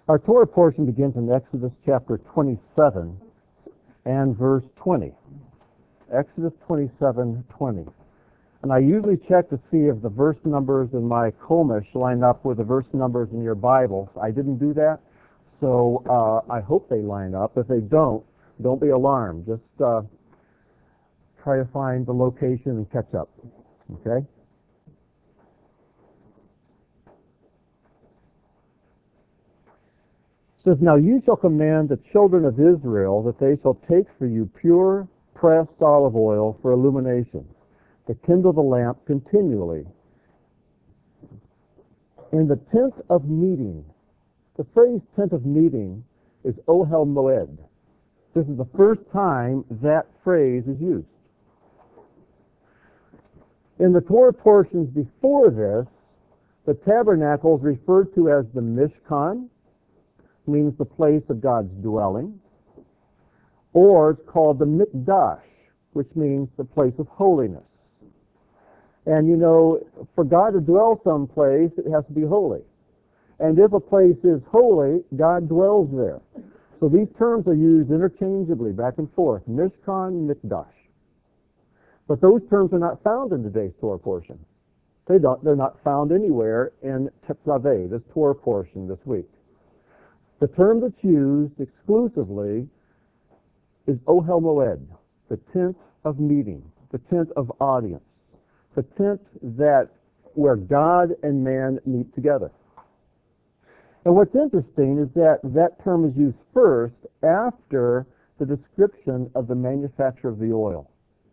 Our Torah portion begins in Exodus chapter 27 and verse 20. Exodus 27:20. And I usually check to see if the verse numbers in my Chumash line up with the verse numbers in your Bibles. I didn't do that, so I hope they line up. If they don't be alarmed. Just try to find the location and catch up. Okay? It says, "Now you shall command the children of Israel that they shall take for you pure pressed olive oil for illumination, to kindle the lamp continually. In the tent of meeting," the phrase tent of meeting is Ohel Moed. This is the first time that phrase is used. In the Torah portions before this, the tabernacle is referred to as the Mishkan, means the place of God's dwelling, or it's called the Mikdash, which means the place of holiness. And you know, for God to dwell someplace, it has to be holy. And if a place is holy, God dwells there. So these terms are used interchangeably, back and forth, Mishkan, Mikdash. But those terms are not found in today's Torah portion. They're not found anywhere in Tetzaveh, this Torah portion this week. The term that's used exclusively is Ohel Moed, the tent of meeting, the tent of audience, the tent where God and man meet together. And what's interesting is that term is used first after the description of the manufacture of the oil.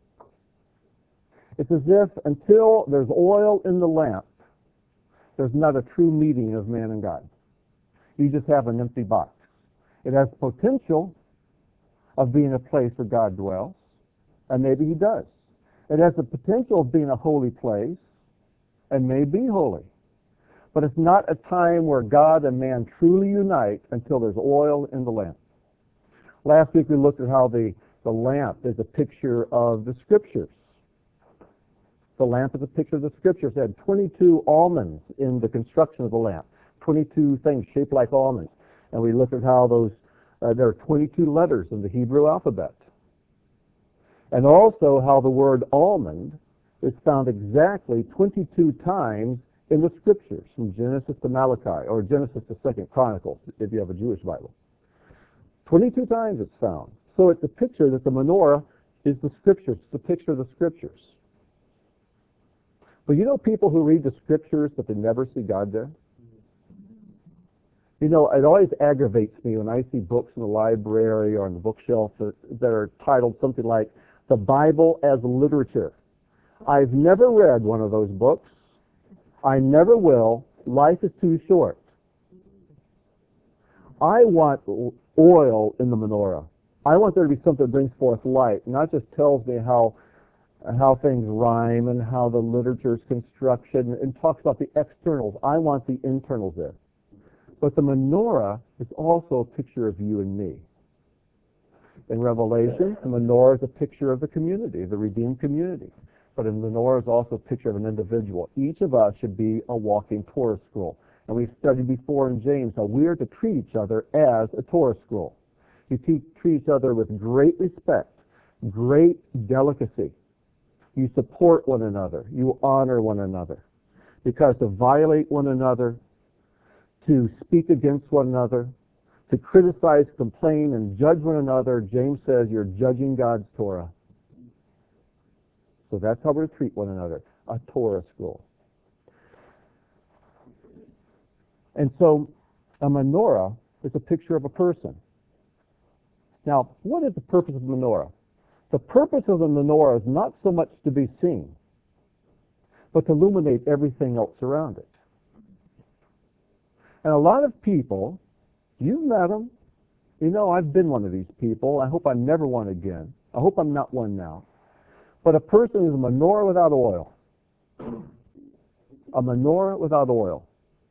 It's as if until there's oil in the lamp, there's not a true meeting of man and God. You just have an empty box. It has potential of being a place where God dwells, and maybe he does. It has the potential of being a holy place, and may be holy. But it's not a time where God and man truly unite until there's oil in the lamp. Last week we looked at how the lamp is a picture of the Scriptures. The lamp is a picture of the Scriptures. It had 22 almonds in the construction of the lamp. 22 things shaped like almonds. And we looked at how there are 22 letters in the Hebrew alphabet. And also how the word almond is found exactly 22 times in the Scriptures, from Genesis to Malachi, or Genesis to 2nd Chronicles, if you have a Jewish Bible. 22 times it's found. So it's a picture that the menorah is the Scriptures. It's a picture of the Scriptures. But you know people who read the Scriptures but they never see God there? You know, it always aggravates me when I see books in the library or on the bookshelf that are titled something like The Bible as Literature. I've never read one of those books. I never will. Life is too short. I want oil in the menorah. I want there to be something that brings forth light, not just tells me how things rhyme and how the literature's construction and talks about the externals. I want the internals there. But the menorah is also a picture of you and me. In Revelation, the menorah is a picture of the community, the redeemed community. But the menorah is also a picture of an individual. Each of us should be a walking Torah scroll. And we've studied before in James how we are to treat each other as a Torah scroll. You treat each other with great respect, great delicacy. You support one another. You honor one another. Because to violate one another, to speak against one another, to criticize, complain, and judge one another, James says you're judging God's Torah. So that's how we're to treat one another, a Torah scroll. And so a menorah is a picture of a person. Now, what is the purpose of the menorah? The purpose of the menorah is not so much to be seen, but to illuminate everything else around it. And a lot of people, you've met them. You know, I've been one of these people. I hope I'm never one again. I hope I'm not one now. But a person is a menorah without oil. A menorah without oil.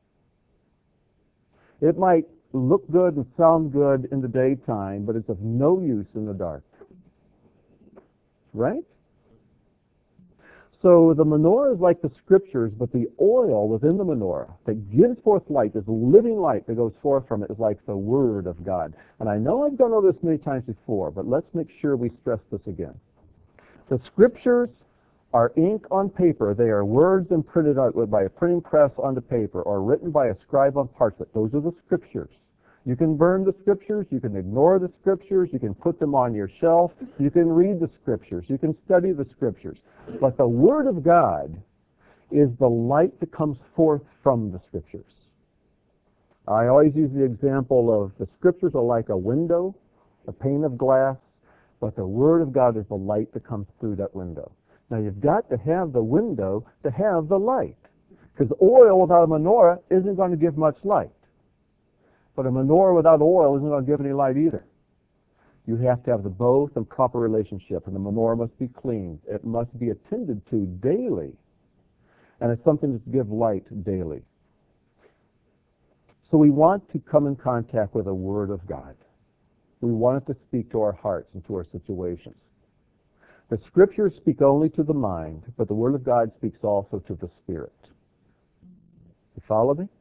It might look good and sound good in the daytime, but it's of no use in the dark. Right? So the menorah is like the Scriptures, but the oil within the menorah that gives forth light, this living light that goes forth from it, is like the Word of God. And I know I've gone over this many times before, but let's make sure we stress this again. The Scriptures are ink on paper. They are words imprinted out by a printing press onto paper or written by a scribe on parchment. Those are the Scriptures. You can burn the Scriptures, you can ignore the Scriptures, you can put them on your shelf, you can read the Scriptures, you can study the Scriptures. But the Word of God is the light that comes forth from the Scriptures. I always use the example of the Scriptures are like a window, a pane of glass, but the Word of God is the light that comes through that window. Now you've got to have the window to have the light, because oil without a menorah isn't going to give much light. But a menorah without oil isn't going to give any light either. You have to have the both in proper relationship, and the menorah must be cleaned. It must be attended to daily, and it's something to give light daily. So we want to come in contact with the Word of God. We want it to speak to our hearts and to our situations. The Scriptures speak only to the mind, but the Word of God speaks also to the Spirit. You follow me?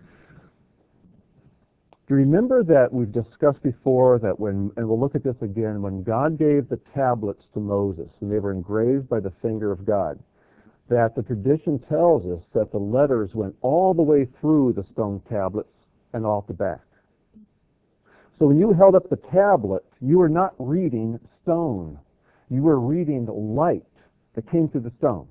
Do you remember that we've discussed before that when, and we'll look at this again, when God gave the tablets to Moses, and they were engraved by the finger of God, that the tradition tells us that the letters went all the way through the stone tablets and off the back. So when you held up the tablet, you were not reading stone. You were reading the light that came through the stone.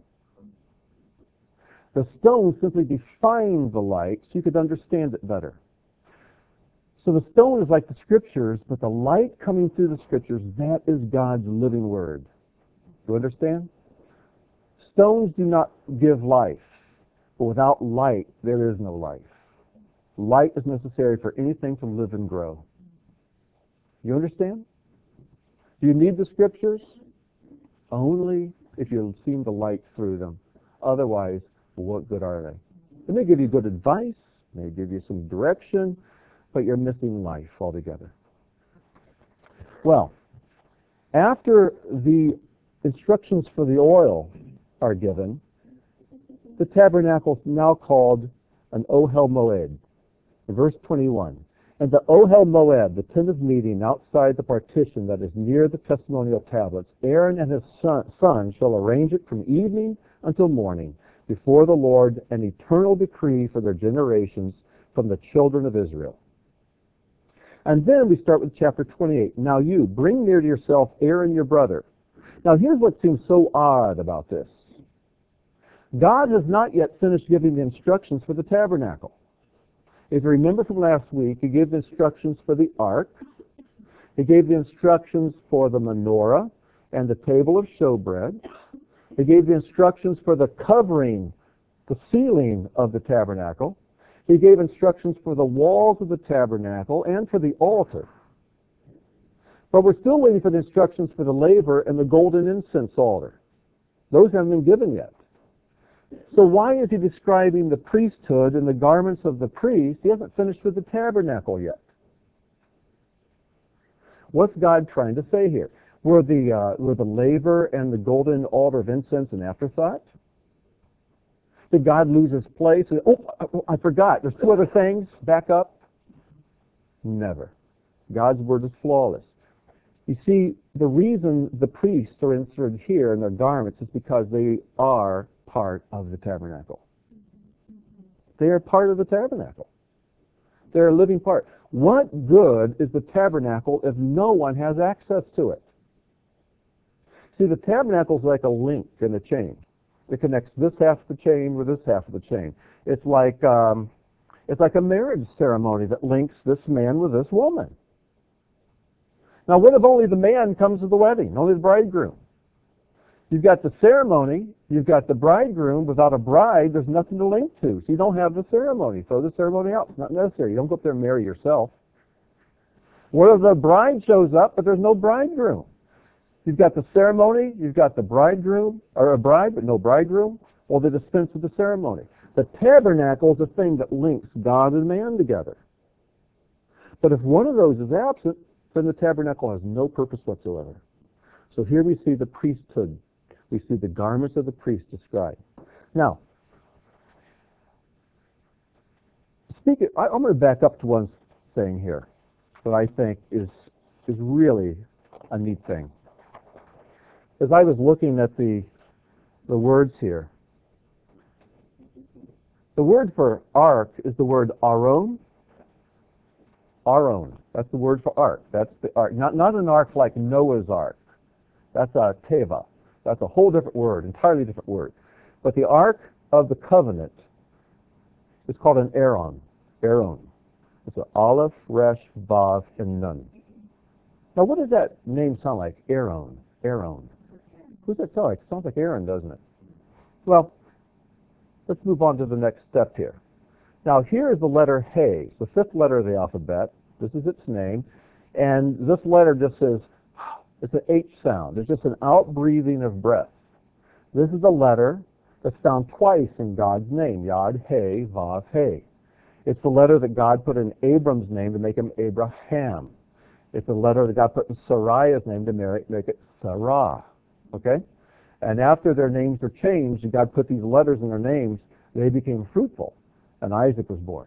The stone simply defined the light so you could understand it better. So the stone is like the Scriptures, but the light coming through the Scriptures, that is God's living Word. Do you understand? Stones do not give life, but without light, there is no life. Light is necessary for anything to live and grow. You understand? Do you need the Scriptures? Only if you've seen the light through them. Otherwise, what good are they? They may give you good advice, may give you some direction, but you're missing life altogether. Well, after the instructions for the oil are given, the tabernacle is now called an Ohel Moed. Verse 21. And the Ohel Moed, the tent of meeting outside the partition that is near the testimonial tablets, Aaron and his son shall arrange it from evening until morning before the Lord, an eternal decree for their generations from the children of Israel. And then we start with chapter 28. Now you, bring near to yourself Aaron your brother. Now here's what seems so odd about this. God has not yet finished giving the instructions for the tabernacle. If you remember from last week, he gave the instructions for the ark. He gave the instructions for the menorah and the table of showbread. He gave the instructions for the covering, the ceiling of the tabernacle. He gave instructions for the walls of the tabernacle and for the altar. But we're still waiting for the instructions for the laver and the golden incense altar. Those haven't been given yet. So why is he describing the priesthood and the garments of the priest? He hasn't finished with the tabernacle yet. What's God trying to say here? Were the laver and the golden altar of incense an afterthought? Did God lose his place? Oh, I forgot. There's two other things. Back up. Never. God's word is flawless. You see, the reason the priests are inserted here in their garments is because they are part of the tabernacle. They are part of the tabernacle. They're a living part. What good is the tabernacle if no one has access to it? See, the tabernacle is like a link in a chain. It connects this half of the chain with this half of the chain. It's like a marriage ceremony that links this man with this woman. Now, what if only the man comes to the wedding, only the bridegroom? You've got the ceremony, you've got the bridegroom. Without a bride, there's nothing to link to. So you don't have the ceremony. Throw the ceremony out. It's not necessary. You don't go up there and marry yourself. What if the bride shows up, but there's no bridegroom? You've got the ceremony, you've got the bridegroom, or a bride, but no bridegroom. Well, they dispense with the ceremony. The tabernacle is a thing that links God and man together. But if one of those is absent, then the tabernacle has no purpose whatsoever. So here we see the priesthood, We see the garments of the priest described. Now, I'm going to back up to one thing here that I think is really a neat thing. As I was looking at the words here, the word for ark is the word aron. Aron. That's the word for ark. That's the ark. Not an ark like Noah's ark. That's a teva. That's a whole different word, entirely different word. But the ark of the covenant is called an aron. Aron. It's an aleph, resh, vav, and nun. Now, what does that name sound like? Aron. Aron. Who's that sound like? It sounds like Aaron, doesn't it? Well, let's move on to the next step here. Now, here is the letter He, the fifth letter of the alphabet. This is its name. And this letter just says, it's an H sound. It's just an outbreathing of breath. This is a letter that's found twice in God's name, Yod, He, Vav, He. It's the letter that God put in Abram's name to make him Abraham. It's the letter that God put in Sarai's name to make it Sarah. Okay? And after their names were changed, and God put these letters in their names, they became fruitful, and Isaac was born.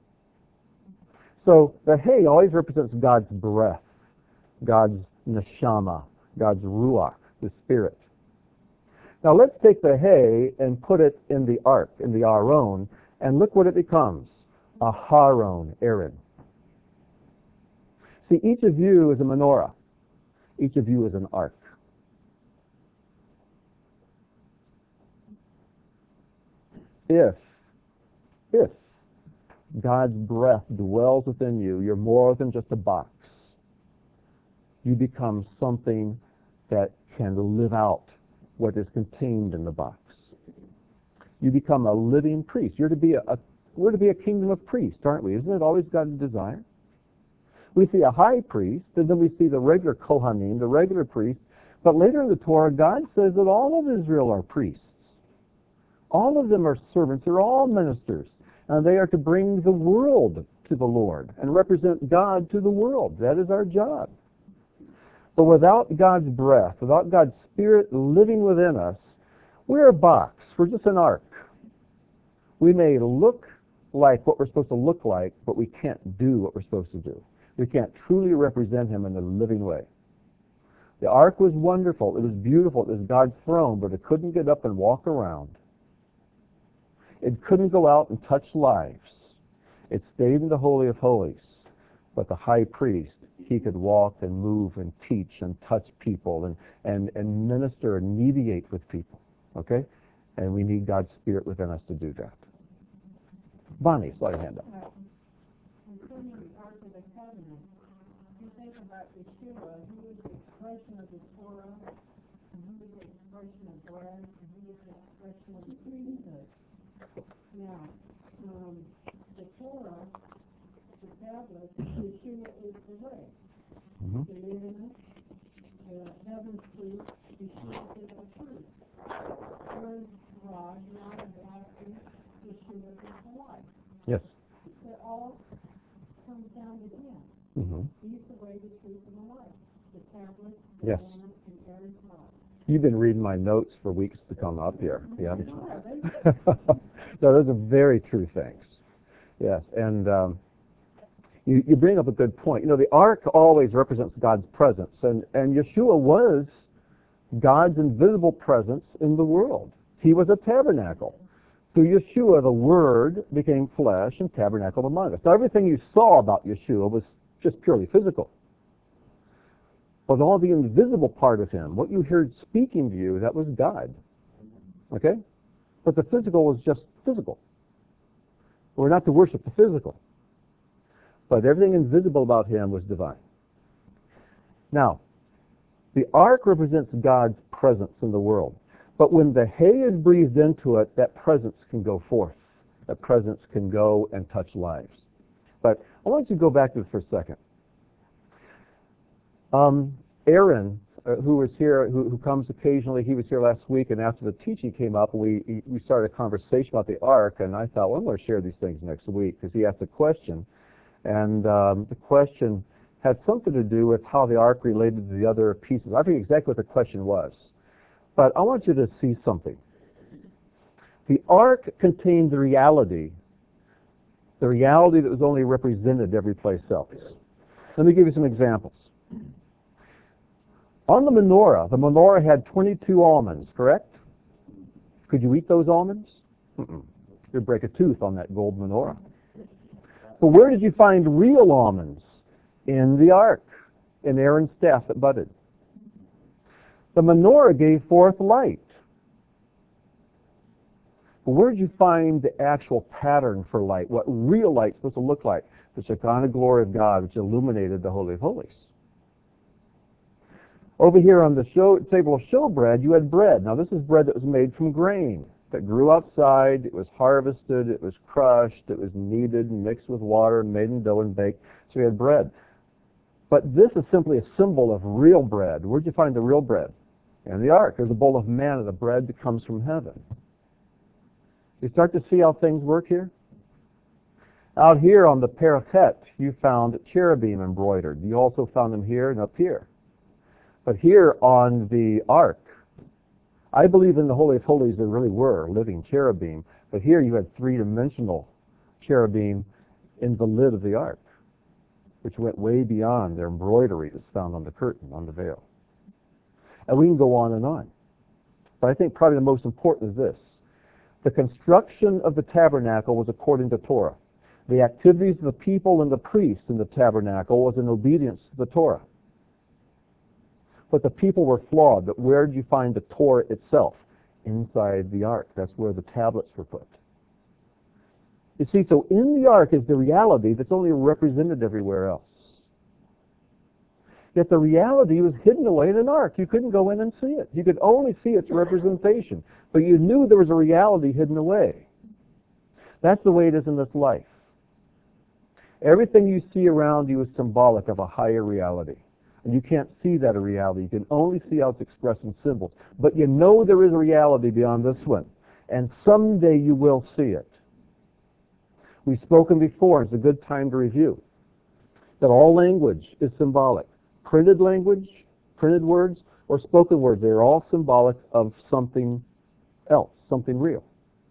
So the He always represents God's breath, God's neshama, God's ruach, the spirit. Now let's take the He and put it in the ark, in the Aron, and look what it becomes. Aharon, Aaron. See, each of you is a menorah. Each of you is an ark. If God's breath dwells within you, you're more than just a box. You become something that can live out what is contained in the box. You become a living priest. We're to be a kingdom of priests, aren't we? Isn't it always God's desire? We see a high priest, and then we see the regular Kohanim, the regular priests. But later in the Torah, God says that all of Israel are priests. All of them are servants. They're all ministers. And they are to bring the world to the Lord and represent God to the world. That is our job. But without God's breath, without God's Spirit living within us, we're a box. We're just an ark. We may look like what we're supposed to look like, but we can't do what we're supposed to do. We can't truly represent Him in a living way. The ark was wonderful. It was beautiful. It was God's throne, but it couldn't get up and walk around. It couldn't go out and touch lives. It stayed in the Holy of Holies. But the high priest, he could walk and move and teach and touch people and minister and mediate with people. Okay? And we need God's Spirit within us to do that. Bonnie, slide your hand up. Concerning the Ark of the Covenant, you think about Yeshua, who is the expression of the Torah, and who is the expression of bread, and who is the expression of the priesthood. Now, the Torah, the tablet, Yeshua is the way. Mm-hmm. The Leviticus, the heaven's truth, Yeshua is the truth. Word, God, not a doctrine, Yeshua is the life. Yes. It all comes down to Him. Mm-hmm. He's the way, the truth, and the life. The tablet, the Yes. lamb, and Aaron's rod. You've been reading my notes for weeks to come up here. Yeah. No, those are very true things. Yes, and you bring up a good point. You know, the ark always represents God's presence, and Yeshua was God's invisible presence in the world. He was a tabernacle. Through Yeshua, the Word became flesh and tabernacled among us. Now, everything you saw about Yeshua was just purely physical. But all the invisible part of Him, what you heard speaking to you, that was God. Okay? But the physical was just physical. We're not to worship the physical. But everything invisible about Him was divine. Now, the ark represents God's presence in the world. But when the hay is breathed into it, that presence can go forth. That presence can go and touch lives. But I want you to go back to this for a second. Aaron, who was here, who comes occasionally, he was here last week, and after the teaching came up, we started a conversation about the ark, and I thought, well, I'm going to share these things next week, because he asked a question, and the question had something to do with how the ark related to the other pieces. I forget exactly what the question was, But I want you to see something. The ark contained the reality that was only represented every place else. Let me give you some examples. On the menorah had 22 almonds, correct? Could you eat those almonds? You'd break a tooth on that gold menorah. But where did you find real almonds? In the ark, in Aaron's staff that budded. The menorah gave forth light. But where did you find the actual pattern for light? What real light's supposed to look like? The Shekinah glory of God, which illuminated the Holy of Holies. Over here on the table of showbread, you had bread. Now this is bread that was made from grain, that grew outside, it was harvested, it was crushed, it was kneaded and mixed with water and made in dough and baked. So you had bread. But this is simply a symbol of real bread. Where'd you find the real bread? In the ark. There's a bowl of manna, the bread that comes from heaven. You start to see how things work here? Out here on the parapet, you found cherubim embroidered. You also found them here and up here. But here on the ark, I believe in the Holy of Holies there really were living cherubim. But here you had three-dimensional cherubim in the lid of the ark, which went way beyond their embroidery that's found on the curtain, on the veil. And we can go on and on. But I think probably the most important is this. The construction of the tabernacle was according to Torah. The activities of the people and the priests in the tabernacle was in obedience to the Torah. But the people were flawed. But where did you find the Torah itself? Inside the ark. That's where the tablets were put. You see, so in the ark is the reality that's only represented everywhere else. Yet the reality was hidden away in an ark. You couldn't go in and see it. You could only see its representation. But you knew there was a reality hidden away. That's the way it is in this life. Everything you see around you is symbolic of a higher reality. And you can't see that a reality. You can only see how it's expressed in symbols. But you know there is a reality beyond this one. And someday you will see it. We've spoken before, it's a good time to review, that all language is symbolic. Printed language, printed words, or spoken words, they're all symbolic of something else, something real.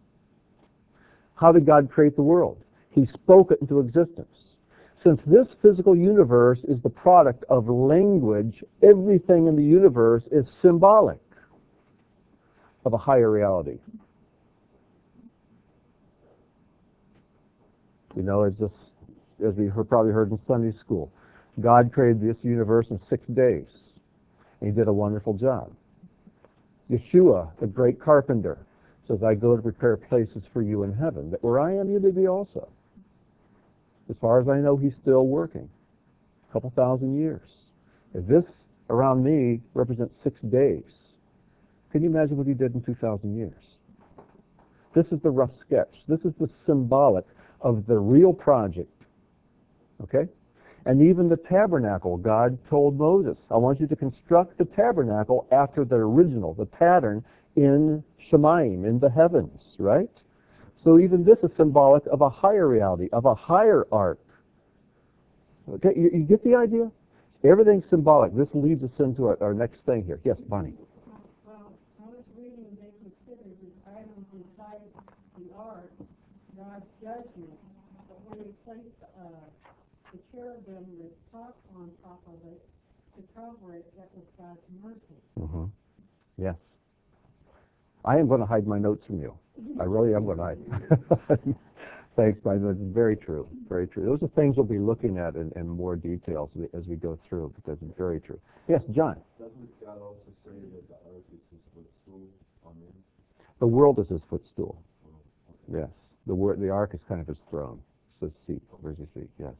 How did God create the world? He spoke it into existence. Since this physical universe is the product of language, everything in the universe is symbolic of a higher reality. You know, as we probably heard in Sunday school, God created this universe in 6 days. And He did a wonderful job. Yeshua, the great carpenter, says, I go to prepare places for you in heaven, that where I am, you may be also. As far as I know, He's still working. A couple thousand years. If this around me represents 6 days, can you imagine what He did in 2,000 years? This is the rough sketch. This is the symbolic of the real project. Okay? And even the tabernacle, God told Moses, I want you to construct the tabernacle after the original, the pattern in Shemaim, in the heavens, right? So even this is symbolic of a higher reality, of a higher ark. Okay, you get the idea? Everything's symbolic. This leads us into our next thing here. Yes, Bonnie. Well, I was reading they considered these items inside the ark God's judgment, but when He placed the cherubim with top on top of it to cover it, that was God's mercy. Mm-hmm. Yes. I am going to hide my notes from you. I really am going to hide. Thanks, Brian. That's very true. Very true. Those are things we'll be looking at in more detail as we go through, because it's very true. Yes, John. Doesn't God also say that the earth is His footstool? Amen. The world is His footstool. Oh, okay. Yes. The ark is kind of His throne. It's His seat. Where's His seat? Yes.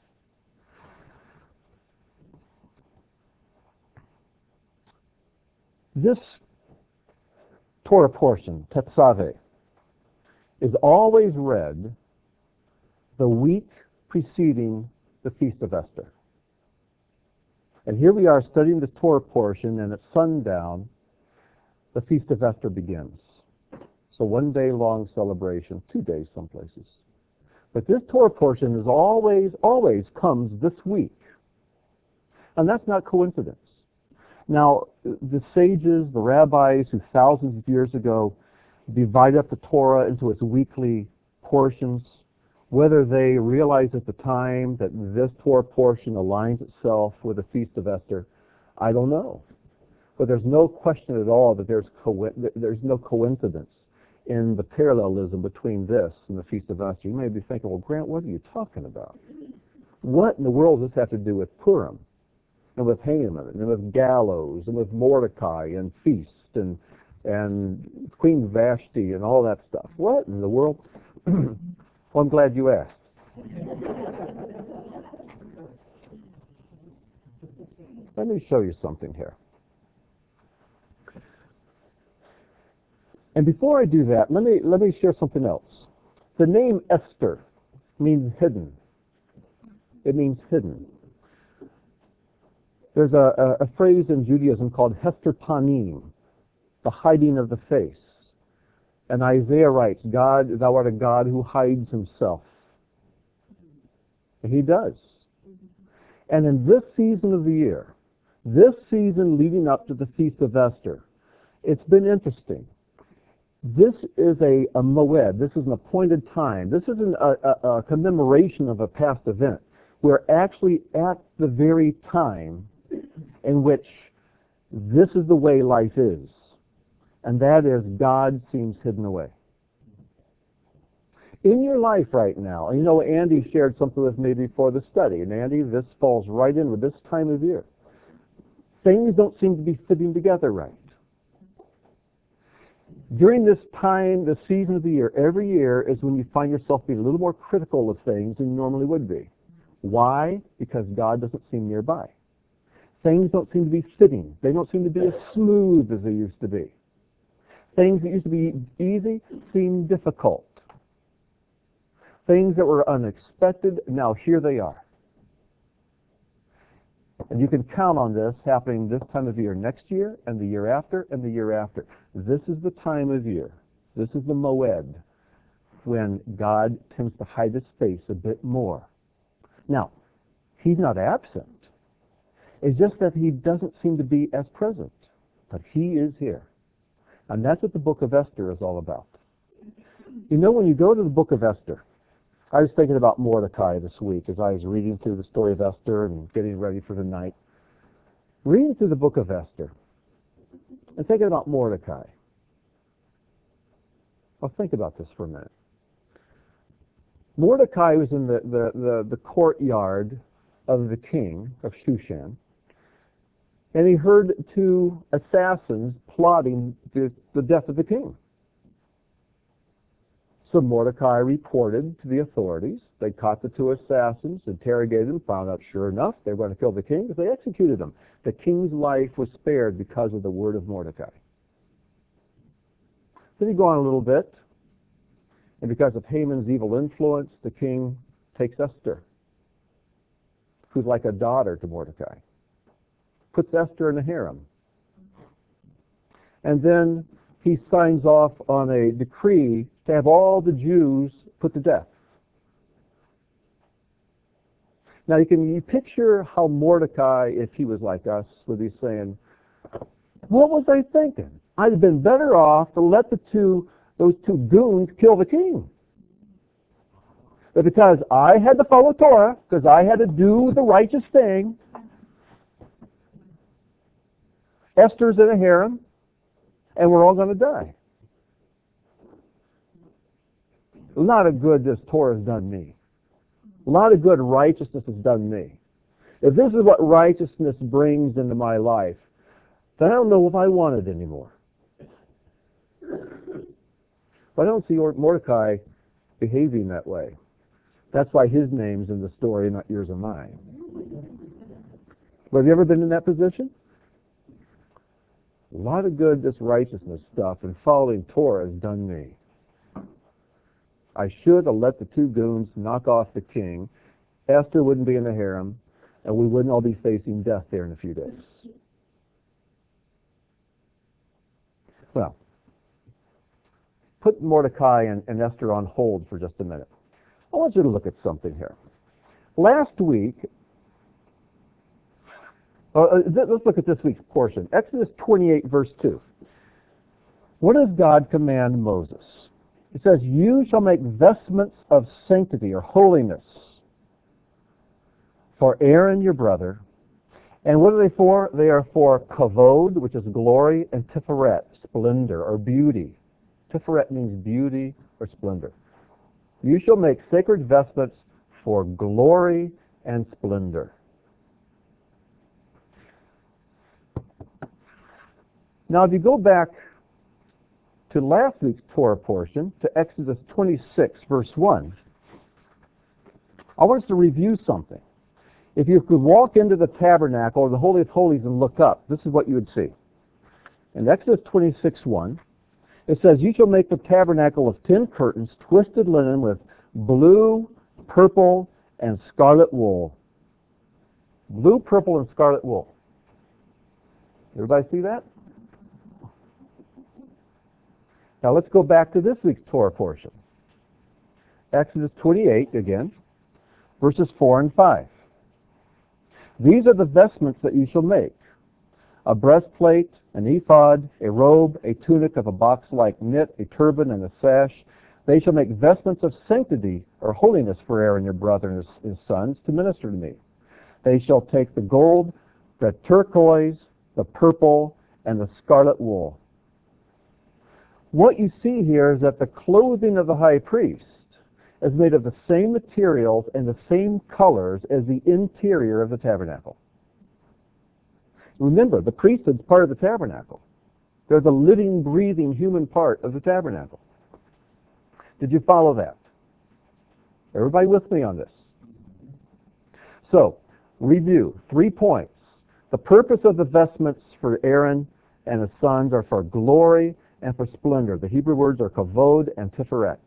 This Torah portion, Tetzaveh, is always read the week preceding the Feast of Esther. And here we are studying the Torah portion, and at sundown, the Feast of Esther begins. So 1 day long celebration, 2 days some places. But this Torah portion is always comes this week. And that's not coincidence. Now, the sages, the rabbis who thousands of years ago divided up the Torah into its weekly portions, whether they realized at the time that this Torah portion aligns itself with the Feast of Esther, I don't know. But there's no question at all that there's no coincidence in the parallelism between this and the Feast of Esther. You may be thinking, well, Grant, what are you talking about? What in the world does this have to do with Purim, and with Haman, and with gallows, and with Mordecai, and feast, and Queen Vashti, and all that stuff? What in the world? Well, I'm glad you asked. Let me show you something here. And before I do that, let me share something else. The name Esther means hidden. It means hidden. There's a phrase in Judaism called Hester Panim, the hiding of the face. And Isaiah writes, God, thou art a God who hides himself. And he does. And in this season of the year, this season leading up to the Feast of Esther, it's been interesting. This is a moed. This is an appointed time. This isn't a commemoration of a past event. We're actually at the very time in which this is the way life is. And that is, God seems hidden away. In your life right now, and you know, Andy shared something with me before the study, and Andy, this falls right in with this time of year. Things don't seem to be fitting together right. During this time, the season of the year, every year is when you find yourself being a little more critical of things than you normally would be. Why? Because God doesn't seem nearby. Things don't seem to be fitting. They don't seem to be as smooth as they used to be. Things that used to be easy seem difficult. Things that were unexpected, now here they are. And you can count on this happening this time of year next year, and the year after, and the year after. This is the time of year. This is the moed when God tends to hide his face a bit more. Now, he's not absent. It's just that he doesn't seem to be as present. But he is here. And that's what the book of Esther is all about. You know, when you go to the book of Esther, I was thinking about Mordecai this week as I was reading through the story of Esther and getting ready for the night. Reading through the book of Esther and thinking about Mordecai. I'll think about this for a minute. Mordecai was in the courtyard of the king of Shushan, and he heard two assassins plotting the death of the king. So Mordecai reported to the authorities. They caught the two assassins, interrogated them, found out sure enough they were going to kill the king, because they executed them. The king's life was spared because of the word of Mordecai. Then he go on a little bit, and because of Haman's evil influence, the king takes Esther, who's like a daughter to Mordecai, puts Esther in a harem. And then he signs off on a decree to have all the Jews put to death. Now you picture how Mordecai, if he was like us, would be saying, what was I thinking? I'd have been better off to let those two goons kill the king. But because I had to follow Torah, because I had to do the righteous thing, Esther's in a harem, and we're all going to die. A lot of good this Torah has done me. A lot of good righteousness has done me. If this is what righteousness brings into my life, then I don't know if I want it anymore. But I don't see Mordecai behaving that way. That's why his name's in the story, not yours or mine. But have you ever been in that position? A lot of good this righteousness stuff and following Torah has done me. I should have let the two goons knock off the king. Esther wouldn't be in the harem, and we wouldn't all be facing death there in a few days. Well, put Mordecai and Esther on hold for just a minute. I want you to look at something here. Last week, Let's look at this week's portion. Exodus 28, verse 2. What does God command Moses? It says, you shall make vestments of sanctity or holiness for Aaron your brother. And what are they for? They are for kavod, which is glory, and tiferet, splendor or beauty. Tiferet means beauty or splendor. You shall make sacred vestments for glory and splendor. Now, if you go back to last week's Torah portion, to Exodus 26, verse 1, I want us to review something. If you could walk into the tabernacle or the Holy of Holies and look up, this is what you would see. In Exodus 26:1, it says, you shall make the tabernacle of 10 curtains, twisted linen with blue, purple, and scarlet wool. Blue, purple, and scarlet wool. Everybody see that? Now let's go back to this week's Torah portion. Exodus 28 again, verses 4 and 5. These are the vestments that you shall make: a breastplate, an ephod, a robe, a tunic of a box-like knit, a turban, and a sash. They shall make vestments of sanctity or holiness for Aaron your brother and his sons to minister to me. They shall take the gold, the turquoise, the purple, and the scarlet wool. What you see here is that the clothing of the high priest is made of the same materials and the same colors as the interior of the tabernacle. Remember, the priesthood is part of the tabernacle. They're the living, breathing human part of the tabernacle. Did you follow that? Everybody with me on this? So, review. 3 points. The purpose of the vestments for Aaron and his sons are for glory and for splendor. The Hebrew words are kavod and tiferet.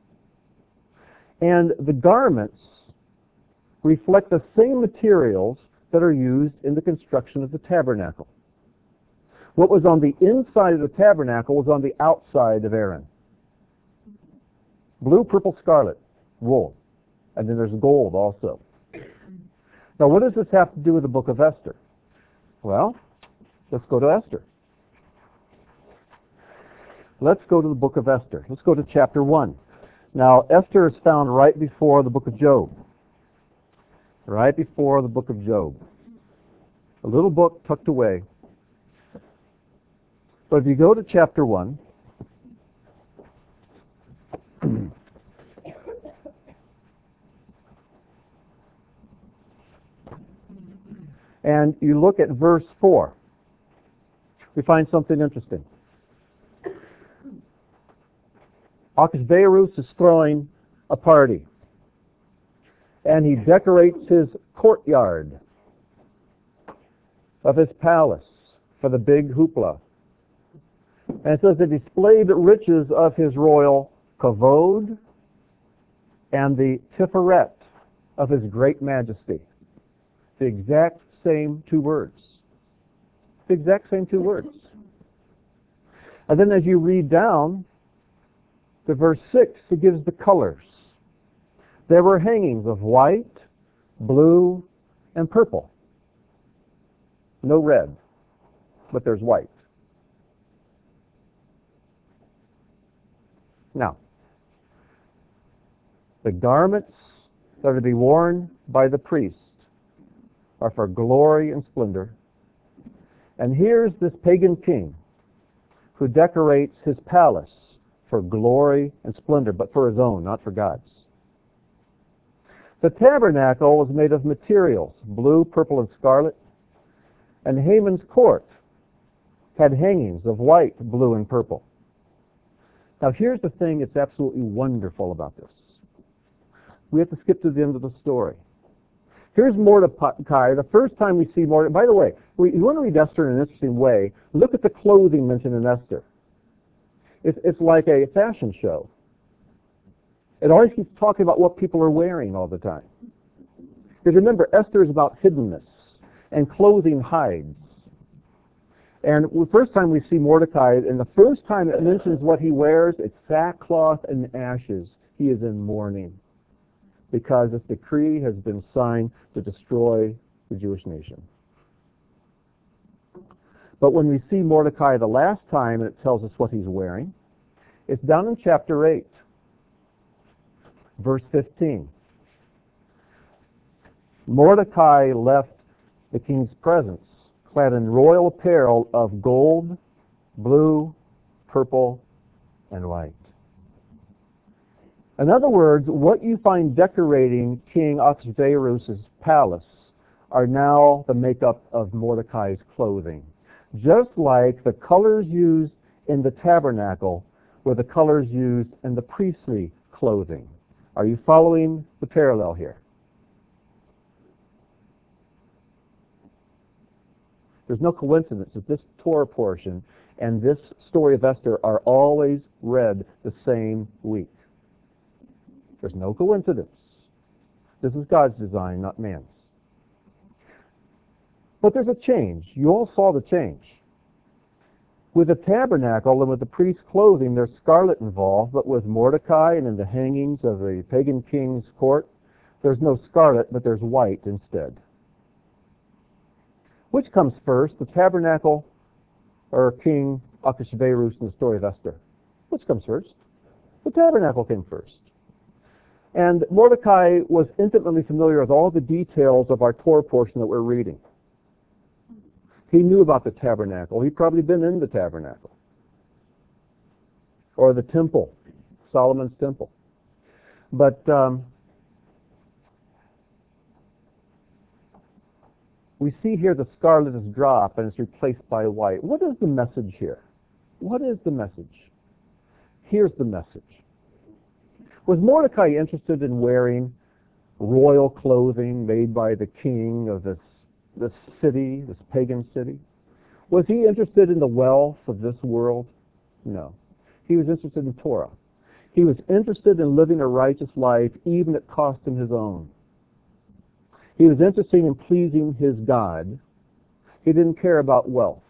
And the garments reflect the same materials that are used in the construction of the tabernacle. What was on the inside of the tabernacle was on the outside of Aaron. Blue, purple, scarlet, wool. And then there's gold also. Now, what does this have to do with the book of Esther? Well, let's go to Esther. Let's go to the book of Esther. Let's go to chapter 1. Now, Esther is found right before the book of Job. Right before the book of Job. A little book tucked away. But if you go to chapter 1, and you look at verse 4, we find something interesting. Achashverosh is throwing a party, and he decorates his courtyard of his palace for the big hoopla. And it says the displayed riches of his royal kavod and the tiferet of his great majesty. The exact same 2 words. The exact same 2 words. And then as you read down to verse 6, it gives the colors. There were hangings of white, blue, and purple. No red, but there's white. Now, the garments that are to be worn by the priest are for glory and splendor. And here's this pagan king who decorates his palace for glory and splendor, but for his own, not for God's. The tabernacle was made of materials, blue, purple, and scarlet, and Haman's court had hangings of white, blue, and purple. Now here's the thing that's absolutely wonderful about this. We have to skip to the end of the story. Here's Mordecai. The first time we see Mordecai, by the way, you want to read Esther in an interesting way, look at the clothing mentioned in Esther. It's like a fashion show. It always keeps talking about what people are wearing all the time. Because remember, Esther is about hiddenness, and clothing hides. And the first time we see Mordecai, and the first time it mentions what he wears, it's sackcloth and ashes. He is in mourning because this decree has been signed to destroy the Jewish nation. But when we see Mordecai the last time, and it tells us what he's wearing, it's down in chapter 8, verse 15. Mordecai left the king's presence, clad in royal apparel of gold, blue, purple, and white. In other words, what you find decorating King Ahasuerus' palace are now the makeup of Mordecai's clothing. Just like the colors used in the tabernacle were the colors used in the priestly clothing. Are you following the parallel here? There's no coincidence that this Torah portion and this story of Esther are always read the same week. There's no coincidence. This is God's design, not man's. But there's a change. You all saw the change. With the tabernacle and with the priest's clothing, there's scarlet involved, but with Mordecai and in the hangings of the pagan king's court, there's no scarlet, but there's white instead. Which comes first, the tabernacle or King Ahasuerus in the story of Esther? Which comes first? The tabernacle came first. And Mordecai was intimately familiar with all the details of our Torah portion that we're reading. He knew about the tabernacle. He'd probably been in the tabernacle. Or the temple, Solomon's temple. But we see here the scarlet is dropped and it's replaced by white. What is the message here? What is the message? Here's the message. Was Mordecai interested in wearing royal clothing made by the king of this city, this pagan city? Was he interested in the wealth of this world? No. He was interested in Torah. He was interested in living a righteous life, even if it cost him his own. He was interested in pleasing his God. He didn't care about wealth.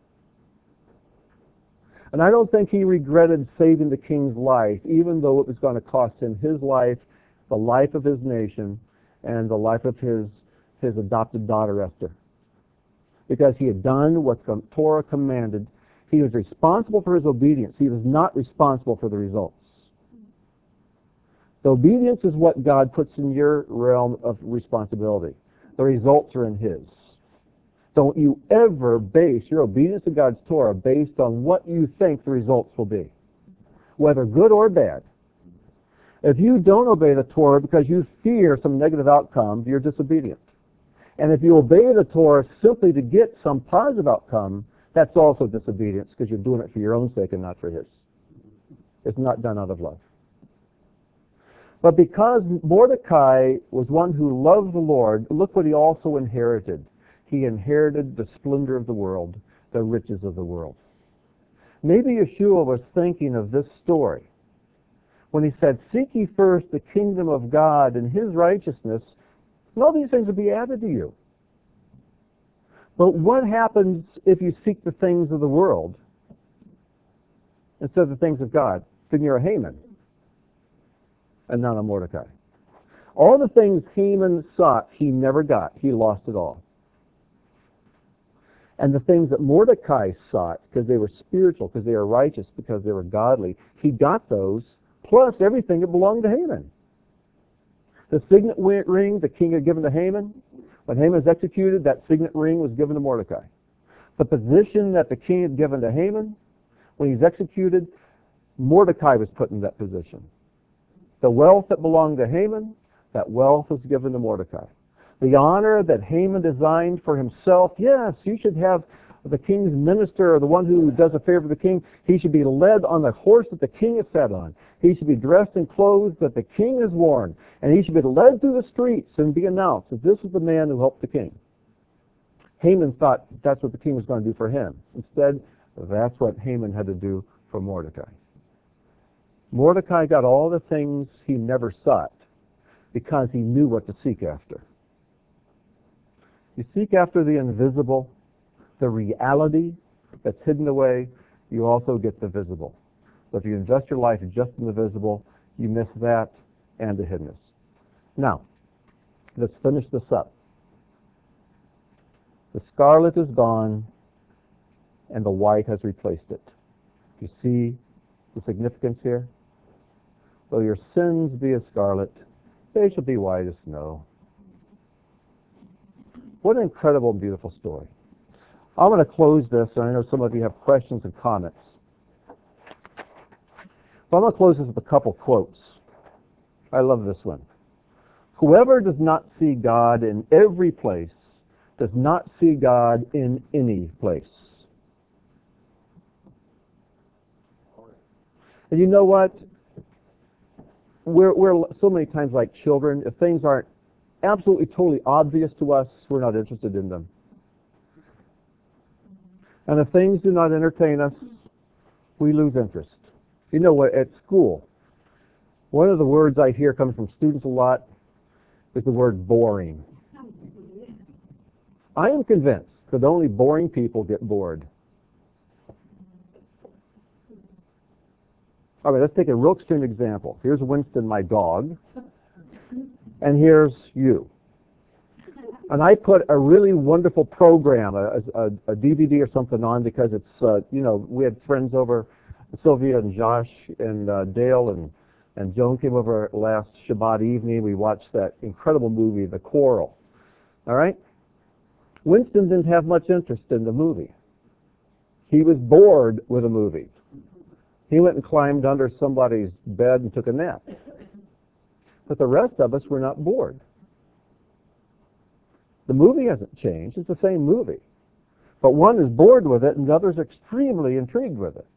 And I don't think he regretted saving the king's life, even though it was going to cost him his life, the life of his nation, and the life of his adopted daughter Esther. Because he had done what the Torah commanded. He was responsible for his obedience. He was not responsible for the results. The obedience is what God puts in your realm of responsibility. The results are in his. Don't you ever base your obedience to God's Torah based on what you think the results will be, whether good or bad. If you don't obey the Torah because you fear some negative outcome, you're disobedient. And if you obey the Torah simply to get some positive outcome, that's also disobedience because you're doing it for your own sake and not for his. It's not done out of love. But because Mordecai was one who loved the Lord, look what he also inherited. He inherited the splendor of the world, the riches of the world. Maybe Yeshua was thinking of this story when he said, "Seek ye first the kingdom of God and his righteousness, and all these things will be added to you." But what happens if you seek the things of the world instead of the things of God? Then you're a Haman and not a Mordecai. All the things Haman sought, he never got. He lost it all. And the things that Mordecai sought, because they were spiritual, because they were righteous, because they were godly, he got those, plus everything that belonged to Haman. The signet ring the king had given to Haman, when Haman was executed, that signet ring was given to Mordecai. The position that the king had given to Haman, when he's executed, Mordecai was put in that position. The wealth that belonged to Haman, that wealth was given to Mordecai. The honor that Haman designed for himself, yes, you should have the king's minister, or the one who does a favor for the king. He should be led on the horse that the king is sat on. He should be dressed in clothes that the king has worn. And he should be led through the streets and be announced that this is the man who helped the king. Haman thought that's what the king was going to do for him. Instead, that's what Haman had to do for Mordecai. Mordecai got all the things he never sought because he knew what to seek after. You seek after the invisible, the reality that's hidden away, you also get the visible. So if you invest your life just in the visible, you miss that and the hiddenness. Now, let's finish this up. The scarlet is gone. and the white has replaced it. Do you see the significance here? Though your sins be as scarlet, they shall be white as snow. What an incredible and beautiful story. I'm going to close this, and I know some of you have questions and comments. But I'm going to close this with a couple quotes. I love this one. Whoever does not see God in every place does not see God in any place. And you know what? We're so many times like children. If things aren't absolutely totally obvious to us, we're not interested in them. And if things do not entertain us, we lose interest. You know what? At school, one of the words I hear coming from students a lot is the word boring. I am convinced that only boring people get bored. All right, let's take a real extreme example. Here's Winston, my dog, and here's you. And I put a really wonderful program, a DVD or something on because it's, we had friends over, Sylvia and Josh and Dale and Joan came over last Shabbat evening. We watched that incredible movie, The Quarrel. All right? Winston didn't have much interest in the movie. He was bored with the movie. He went and climbed under somebody's bed and took a nap. But the rest of us were not bored. The movie hasn't changed. It's the same movie. But one is bored with it and the other is extremely intrigued with it.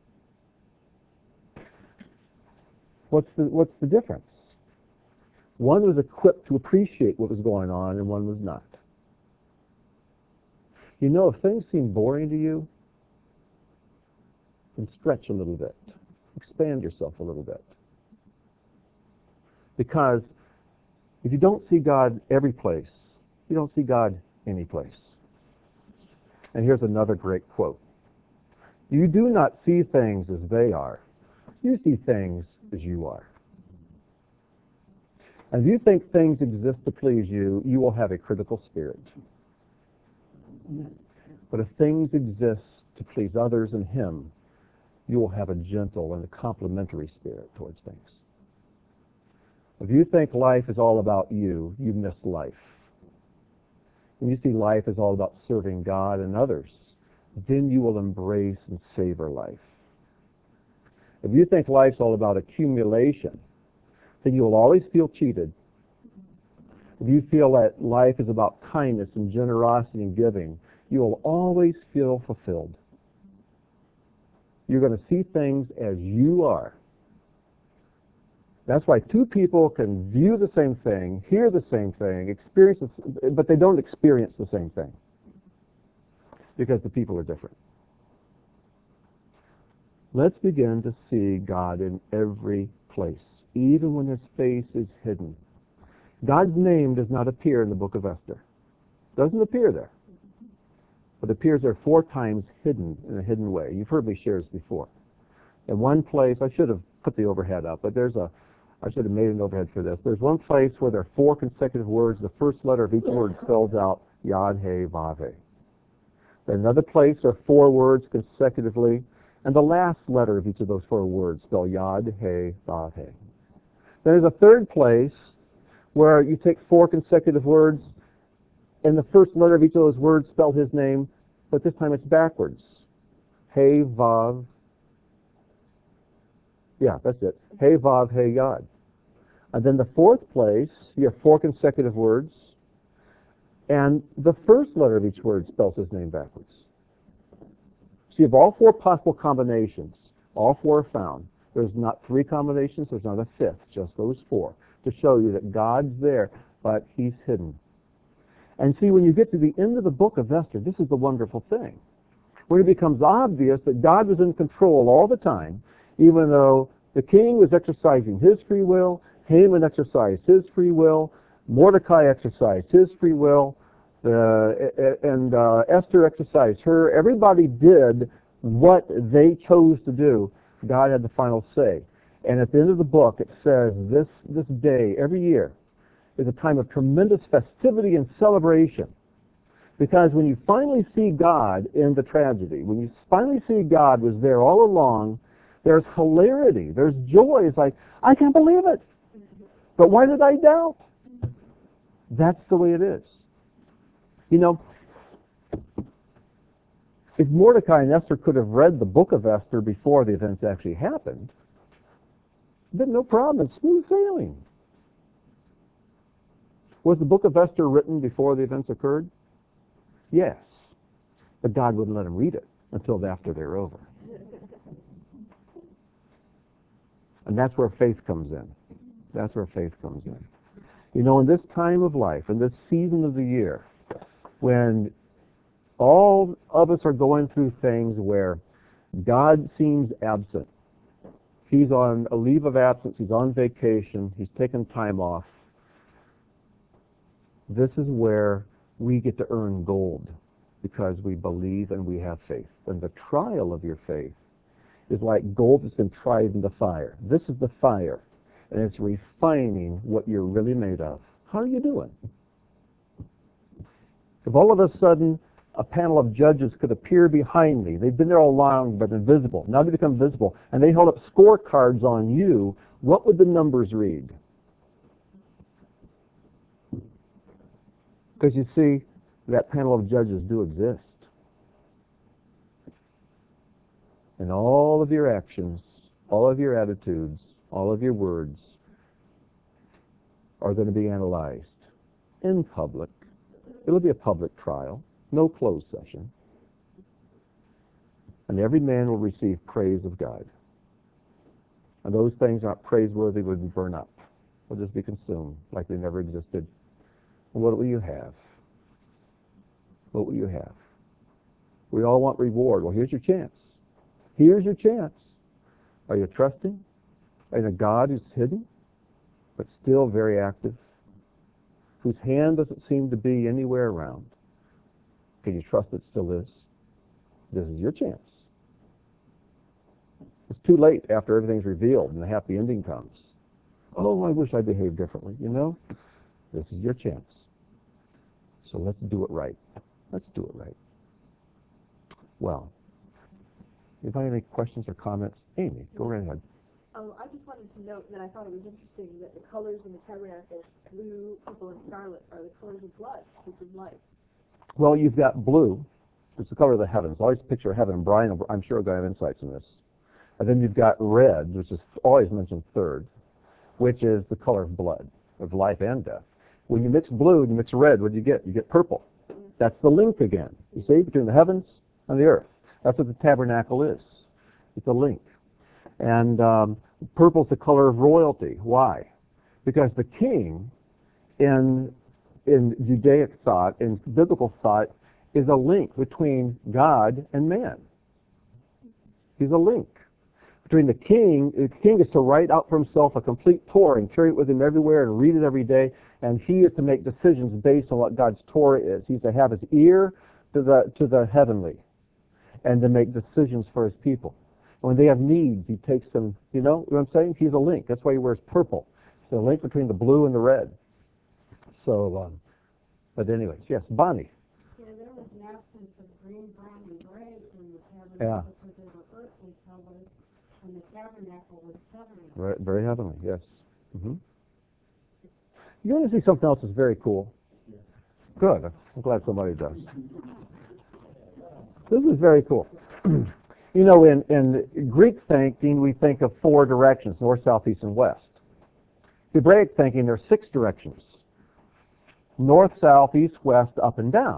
What's the difference? One was equipped to appreciate what was going on and one was not. You know, if things seem boring to you, then stretch a little bit. Expand yourself a little bit. Because if you don't see God every place, you don't see God any place. And here's another great quote. You do not see things as they are. You see things as you are. And if you think things exist to please you, you will have a critical spirit. But if things exist to please others and Him, you will have a gentle and a complimentary spirit towards things. If you think life is all about you, you've missed life. When you see life is all about serving God and others, then you will embrace and savor life. If you think life's all about accumulation, then you will always feel cheated. If you feel that life is about kindness and generosity and giving, you will always feel fulfilled. You're going to see things as you are. That's why two people can view the same thing, hear the same thing, experience it, but they don't experience the same thing. Because the people are different. Let's begin to see God in every place, even when His face is hidden. God's name does not appear in the book of Esther. It doesn't appear there. But it appears there 4 times hidden in a hidden way. You've heard me share this before. In one place, I should have put the overhead up, but I should have made an overhead for this. There's one place where there are 4 consecutive words. The first letter of each word spells out Yad, He, Vav, He. Then another place there are 4 words consecutively, and the last letter of each of those 4 words spell Yad, He, Vav, He. There's a third place where you take 4 consecutive words, and the first letter of each of those words spell His name, but this time it's backwards. He, Vav. Yeah, that's it. He, Vav, He, Yad. And then the fourth place, you have 4 consecutive words, and the first letter of each word spells His name backwards. So you have all 4 possible combinations. All 4 are found. There's not 3 combinations. There's not a 5th. Just those 4 to show you that God's there, but He's hidden. And see, when you get to the end of the book of Esther, this is the wonderful thing. When it becomes obvious that God was in control all the time, even though the king was exercising his free will, Haman exercised his free will, Mordecai exercised his free will, and Esther exercised her. Everybody did what they chose to do. God had the final say. And at the end of the book, it says this day, every year, is a time of tremendous festivity and celebration Because when you finally see God in the tragedy, when you finally see God was there all along, there's hilarity, there's joy. It's like, I can't believe it. But why did I doubt? That's the way it is. You know, if Mordecai and Esther could have read the book of Esther before the events actually happened, then no problem. It's smooth sailing. Was the book of Esther written before the events occurred? Yes. But God wouldn't let them read it until after they're over. And that's where faith comes in. That's where faith comes in. You know, in this time of life, in this season of the year, when all of us are going through things where God seems absent, He's on a leave of absence, He's on vacation, He's taken time off, this is where we get to earn gold because we believe and we have faith. And the trial of your faith is like gold that's been tried in the fire. This is the fire, and it's refining what you're really made of. How are you doing? If all of a sudden a panel of judges could appear behind me, they've been there all along but invisible, now they become visible, and they hold up scorecards on you, what would the numbers read? Because you see, that panel of judges do exist. And all of your actions, all of your attitudes, all of your words are going to be analyzed in public. It'll be a public trial, no closed session. And every man will receive praise of God. And those things not praiseworthy would burn up. Will just be consumed like they never existed. And what will you have? What will you have? We all want reward. Well, here's your chance. Here's your chance. Are you trusting in a God who's hidden, but still very active, whose hand doesn't seem to be anywhere around? Can you trust it still is? This is your chance. It's too late after everything's revealed and the happy ending comes. Oh, I wish I behaved differently. You know, this is your chance. So let's do it right. Let's do it right. Well, if I have any questions or comments, Amy, go right ahead. I just wanted to note that I thought it was interesting that the colors in the tabernacle, blue, purple, and scarlet, are the colors of blood, which is life. Well, you've got blue. It's the color of the heavens. Always picture heaven. Brian, I'm sure, going to have insights in this. And then you've got red, which is always mentioned third, which is the color of blood, of life and death. When you mix blue and you mix red, what do you get? You get purple. That's the link again, you see, between the heavens and the earth. That's what the tabernacle is. It's a link. And purple's the color of royalty. Why? Because the king in Judaic thought, in biblical thought, is a link between God and man. He's a link. Between the king is to write out for himself a complete Torah and carry it with him everywhere and read it every day, and he is to make decisions based on what God's Torah is. He's to have his ear to the heavenly and to make decisions for his people. And when they have needs, he takes them, you know what I'm saying? He's a link. That's why he wears purple. It's a link between the blue and the red. So, but anyways, yes, Bonnie. Yeah, there was an absence of green, brown, and gray in the tabernacle Yeah. because they were earthly colors, and the tabernacle was heavenly. Very, very heavenly, yes. Mm-hmm. You want to see something else that's very cool? Good. I'm glad somebody does. This is very cool. You know, in Greek thinking, we think of four directions, north, south, east, and west. Hebraic thinking, there are six directions. North, south, east, west, up, and down.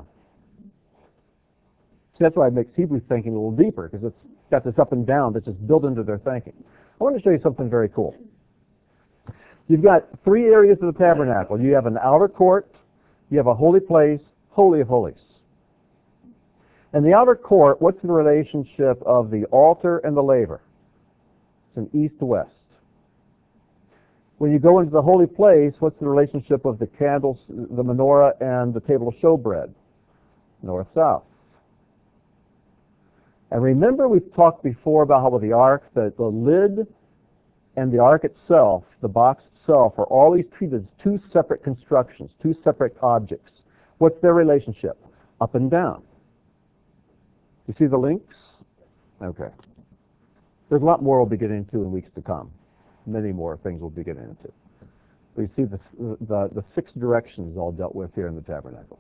So that's why it makes Hebrew thinking a little deeper, because it's got this up and down that's just built into their thinking. I want to show you something very cool. You've got three areas of the tabernacle. You have an outer court, you have a holy place, holy of holies. In the outer court, what's the relationship of the altar and the laver? It's an east to west. When you go into the holy place, what's the relationship of the candles, the menorah, and the table of showbread? North-south. And remember, we've talked before about how with the ark, the lid and the ark itself, the box itself, are always treated as two separate constructions, two separate objects. What's their relationship? up and down. You see the links? Okay. There's a lot more we'll be getting into in weeks to come. Many more things we'll be getting into. But you see the 6 directions all dealt with here in the tabernacle.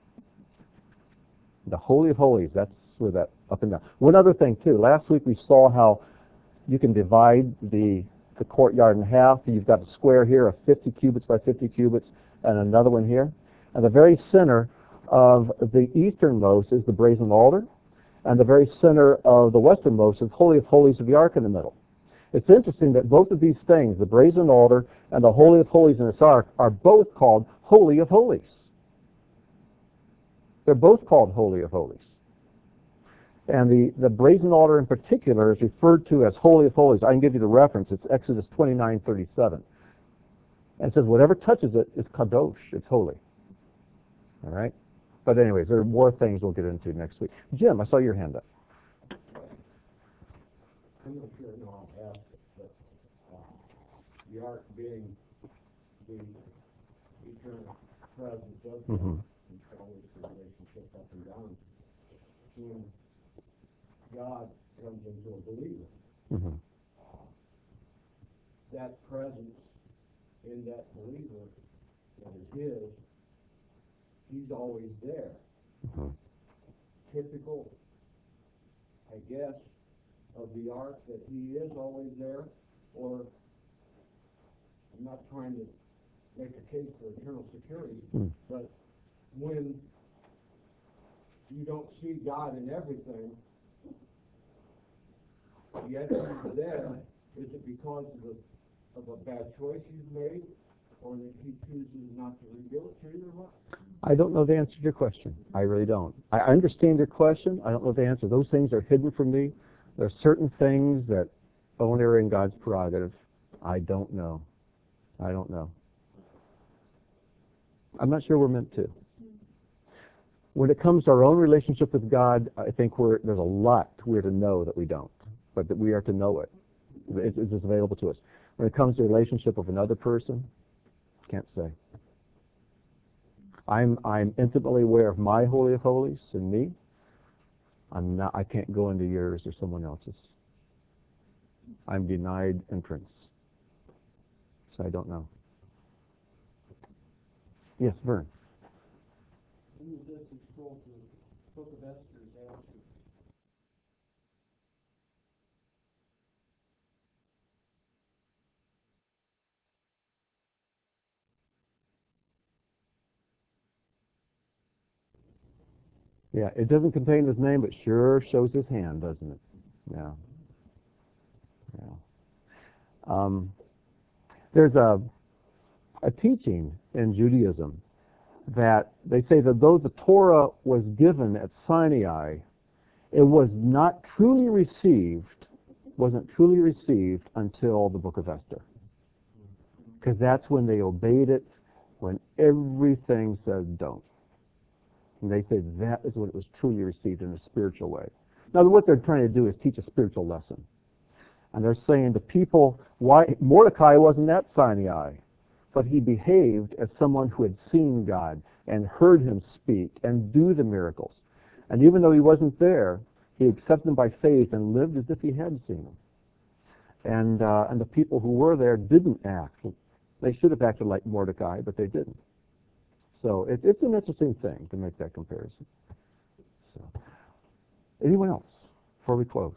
The Holy of Holies, that's where that up and down. One other thing too, last week we saw how you can divide the courtyard in half. You've got a square here of 50 cubits by 50 cubits and another one here. And the very center of the easternmost is the brazen altar, and the very center of the westernmost is Holy of Holies with the Ark in the middle. It's interesting that both of these things, the brazen altar and the Holy of Holies and its Ark, are both called Holy of Holies. They're both called Holy of Holies. And the brazen altar in particular is referred to as Holy of Holies. I can give you the reference. It's Exodus 29:37. And it says, whatever touches it is kadosh. It's holy. All right? But anyways, there are more things we'll get into next week. Jim, I saw your hand up. I'm not sure I'll ask it, but the ark being the eternal presence of God, and always the relationship up and down, when God comes into a believer, that presence in that believer that is his, he's always there. Typical, I guess, of the ark that he is always there, or I'm not trying to make a case for eternal security, but when you don't see God in everything, yet he's there, is it because of a bad choice he's made, or that he chooses not to reveal it to you, or what? I don't know the answer to your question. I really don't. I understand your question. I don't know the answer. Those things are hidden from me. There are certain things that only are in God's prerogative. I don't know. I don't know. I'm not sure we're meant to. When it comes to our own relationship with God, I think there's a lot we're to know that we don't, but that we are to know it. It's available to us. When it comes to relationship with another person, can't say. I'm intimately aware of my Holy of Holies and me. I can't go into yours or someone else's. I'm denied entrance. So I don't know. Yes, Vern. Who is this who spoke to the Book of Esther's answer? Yeah, it doesn't contain his name, but sure shows his hand, doesn't it? Yeah. Yeah. There's a teaching in Judaism that they say that though the Torah was given at Sinai, it was not truly received, wasn't truly received until the book of Esther. Because that's when they obeyed it, when everything said don't. And they say that is when it was truly received in a spiritual way. Now, what they're trying to do is teach a spiritual lesson. And they're saying to people, why Mordecai wasn't at Sinai, but he behaved as someone who had seen God and heard him speak and do the miracles. And even though he wasn't there, he accepted them by faith and lived as if he had seen them. And the people who were there didn't act. They should have acted like Mordecai, but they didn't. So it's an interesting thing to make that comparison. So, anyone else before we close?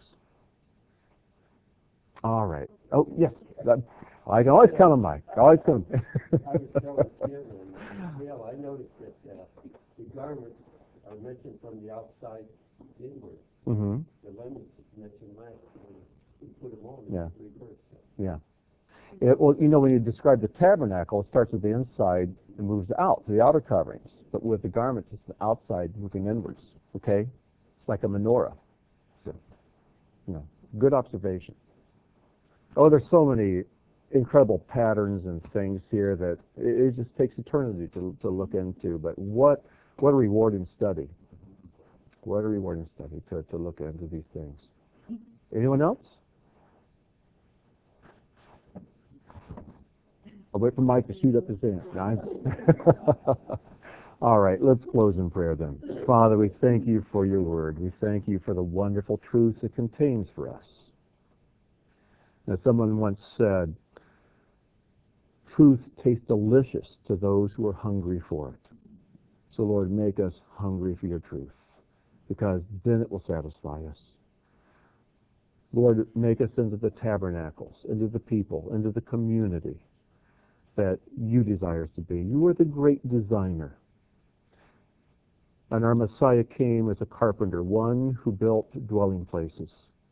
All right. Oh, yes. I can always count on Mike. Always count. I was telling Tim and Bill, I noticed that the garments are mentioned from the outside inward. Mm-hmm. The lemons mentioned last when we put them on. Yeah. Reverse. Yeah. Well, when you describe the tabernacle, it starts with the inside and moves out to the outer coverings. But with the garments, it's the outside moving inwards. Okay? It's like a menorah. So, good observation. Oh, there's so many incredible patterns and things here that it just takes eternity to look into. But what a rewarding study. What a rewarding study to look into these things. Anyone else? I'll wait for Mike to shoot up his hand. All right, let's close in prayer then. Father, we thank you for your word. We thank you for the wonderful truths it contains for us. As someone once said, truth tastes delicious to those who are hungry for it. So, Lord, make us hungry for your truth, because then it will satisfy us. Lord, make us into the tabernacles, into the people, into the community that you desire us to be. You are the great designer. And our Messiah came as a carpenter, one who built dwelling places,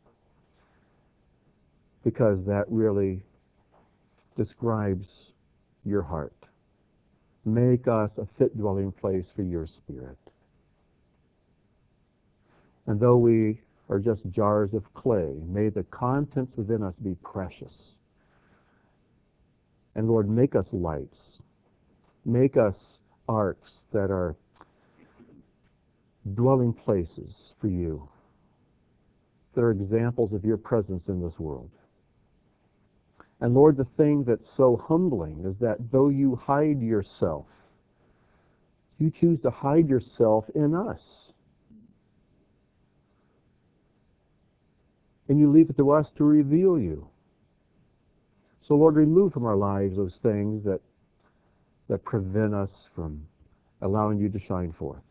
because that really describes your heart. Make us a fit dwelling place for your Spirit. And though we are just jars of clay, may the contents within us be precious. And Lord, make us lights. Make us arks that are dwelling places for you. They're examples of your presence in this world. And Lord, the thing that's so humbling is that though you hide yourself, you choose to hide yourself in us. And you leave it to us to reveal you. So Lord, remove from our lives those things that prevent us from allowing you to shine forth.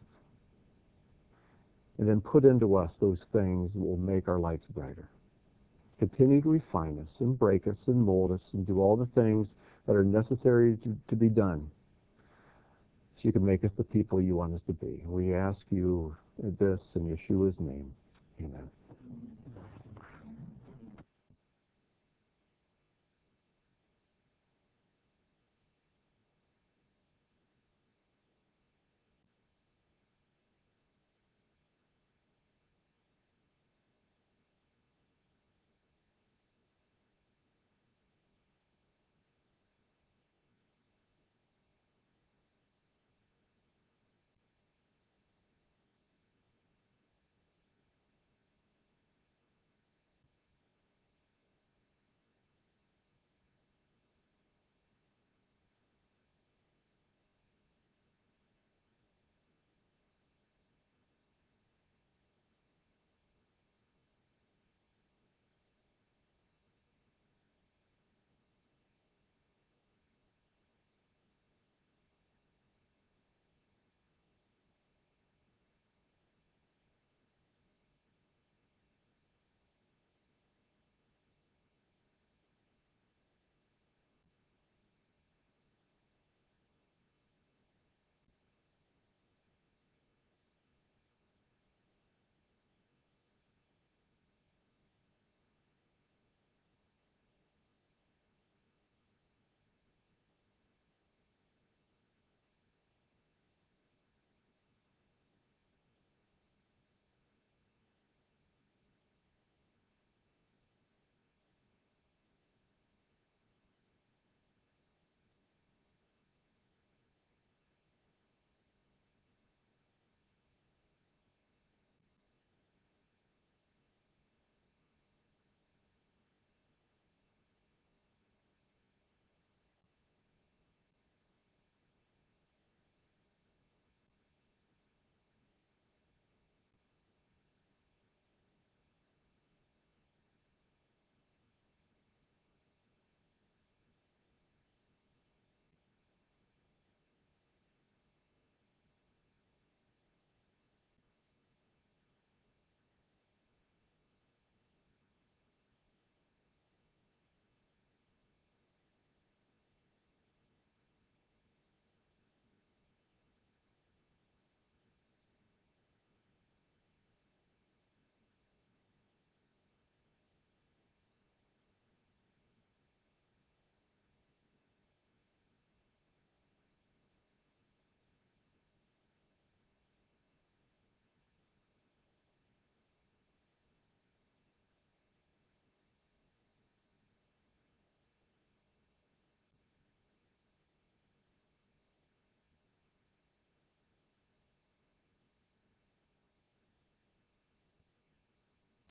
And then put into us those things that will make our lights brighter. Continue to refine us and break us and mold us and do all the things that are necessary to be done so you can make us the people you want us to be. We ask you this in Yeshua's name. Amen.